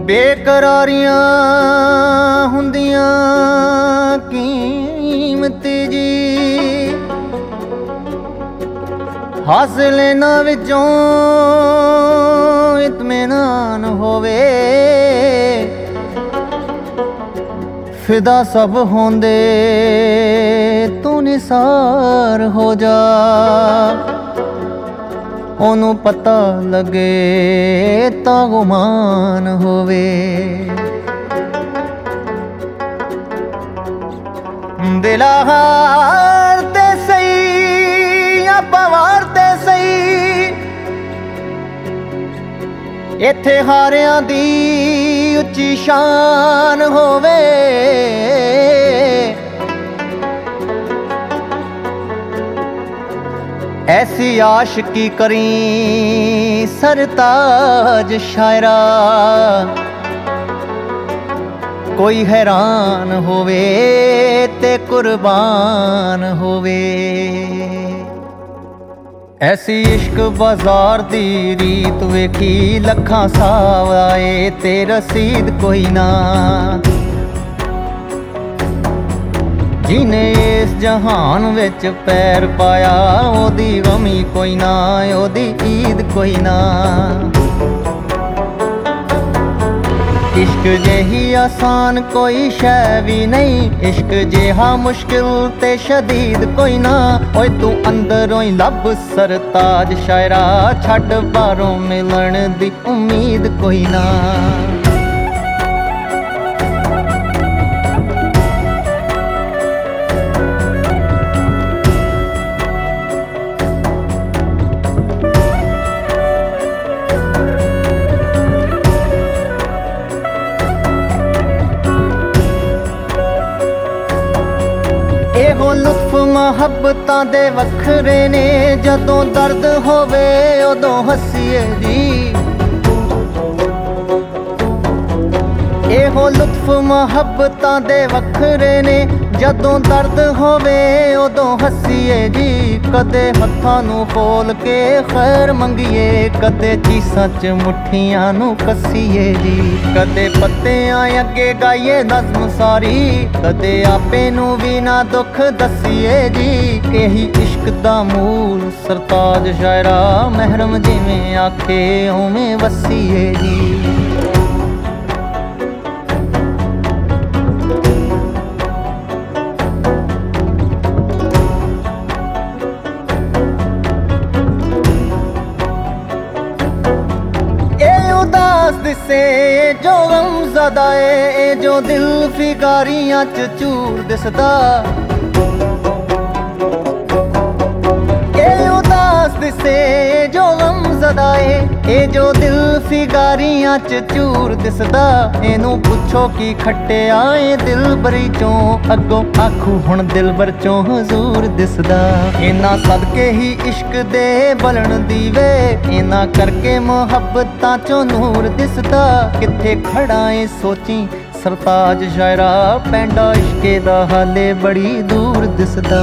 ਬੇਕਰਾਰੀਆਂ ਹੁੰਦੀਆਂ ਕੀਮਤੀ ਜੀ, ਹਾਸਲੇ ਨਾ ਵਿੱਚੋਂ ਇਤਮੀਨਾਨ ਹੋਵੇ। ਫਿਦਾ ਸਭ ਹੁੰਦੇ ਤੂੰ ਨਿਸਾਰ ਹੋ ਜਾ, ਉਹਨੂੰ ਪਤਾ ਲੱਗੇ ਤਾਂ ਗੁਮਾਨ ਹੋਵੇ। ਦਿਲਾ ਹਾਰ ਤੇ ਸਹੀ ਆਪਾਂ ਵਾਰ ਤੇ ਸਹੀ, ਇੱਥੇ ਹਾਰਿਆਂ ਦੀ ਉੱਚੀ ਸ਼ਾਨ ਹੋਵੇ। ਐਸੀ ਆਸ਼ਕੀ ਕਰੀ ਸਰਤਾਜ ਸ਼ਾਇਰਾ, ਕੋਈ ਹੈਰਾਨ ਹੋਵੇ ਤੇ ਕੁਰਬਾਨ ਹੋਵੇ। ਐਸੀ ਇਸ਼ਕ ਬਾਜ਼ਾਰ ਦੀ ਰੀਤ ਵੇਖੀ, ਲੱਖਾਂ ਸਾਵ ਆਏ ਤੇ ਰਸੀਦ ਕੋਈ ਨਾ। ਜਿਹਨੇ ਇਸ ਜਹਾਨ ਵਿੱਚ ਪੈਰ ਪਾਇਆ, ਉਹਦੀ ਗਮੀ ਕੋਈ ਨਾ, ਉਹਦੀ ਈਦ ਕੋਈ ਨਾ। इश्क जेही आसान कोई शै भी नहीं, इश्क जेहा मुश्किल ते शदीद कोई ना। ओए तू अंदरों ही लब सरताज शायरा, छड्ड बाहरों मिलन दी उम्मीद कोई ना। ਇਹੋ ਲੁਤਫ ਮੁਹੱਬਤਾਂ ਦੇ ਵੱਖਰੇ ਨੇ, ਜਦੋਂ ਦਰਦ ਹੋਵੇ ਉਦੋਂ ਹੱਸੀਏ ਜੀ। ਇਹੋ ਲੁਤਫ ਮੁਹੱਬਤਾਂ ਦੇ ਵੱਖਰੇ ਨੇ, ਜਦੋਂ ਦਰਦ ਹੋਵੇ ਉਦੋਂ ਹੱਸੀਏ ਜੀ। ਕਦੇ ਹੱਥਾਂ ਨੂੰ ਖੋਲ ਕੇ ਖੈਰ ਮੰਗੀਏ, ਕਦੇ ਚੀਸਾਂ 'ਚ ਮੁੱਠੀਆਂ ਨੂੰ ਕੱਸੀਏ ਜੀ। ਕਦੇ ਪੱਤਿਆਂ ਅੱਗੇ ਗਾਈਏ ਨਜ਼ਮ ਸਾਰੀ, ਕਦੇ ਆਪੇ ਨੂੰ ਵੀ ਨਾ ਦੁੱਖ ਦੱਸੀਏ ਜੀ। ਇਹੀ ਇਸ਼ਕ ਦਾ ਮੂਲ ਸਰਤਾਜ ਸ਼ਾਇਰਾ, ਮਹਿਰਮ ਜਿਵੇਂ ਆਖੇ ਉਵੇਂ ਵਸੀਏ ਜੀ। दिसे जो गमज़दा ए जो दिल फिगारियां च चूर दिसदा, उदास दिसे जो गमज़दा ए जो दिल फिगारियां च चूर दिसदा। इनू पुछो की खट्टिया ए दिल बरी चों, अगों आखू हुण दिल बर चों हजूर दिसदा। इना सदके ही इश्क दे बलन दीवे, इना करके मुहब्बतां चों नूर दिसदा। किथे खड़ा ए सोची सरताज शायरा, पैंडा इश्के दा हाले बड़ी दूर दिसदा।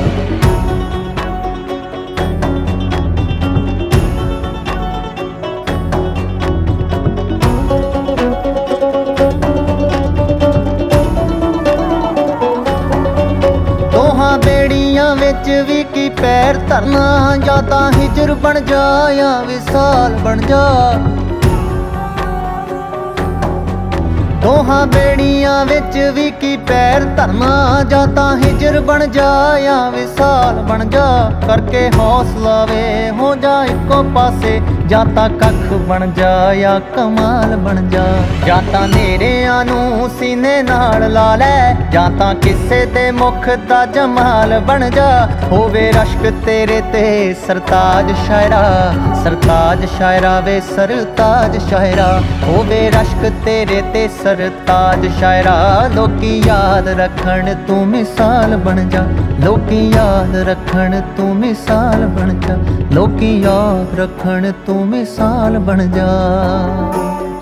बेड़ियां विच भी की पैर धरना, या तां हिजर बन जा या विसाल बन जा। दोहां बेड़ियां विच भी की पैर धरना, या तां हिजर बन जा या विसाल बन जा। करके हौसला वे हो जा इको पासे, या तां कख बन जा या कमाल बन जा। या तां नेरियां नूं सीने नाल ला लै, या तां किसे दे मुख दा जमाल बन जा। होवे रश्क तेरे ते सरताज शायरा, सरताज शायरा वे सरताज शायरा। होवे रश्क तेरे ते सरताज शायरा, लोकी याद रखण तू मिसाल बन जा। लोकी याद रखण तू मिसाल बन जा। लोकी याद रखण तू मिसाल बन जा।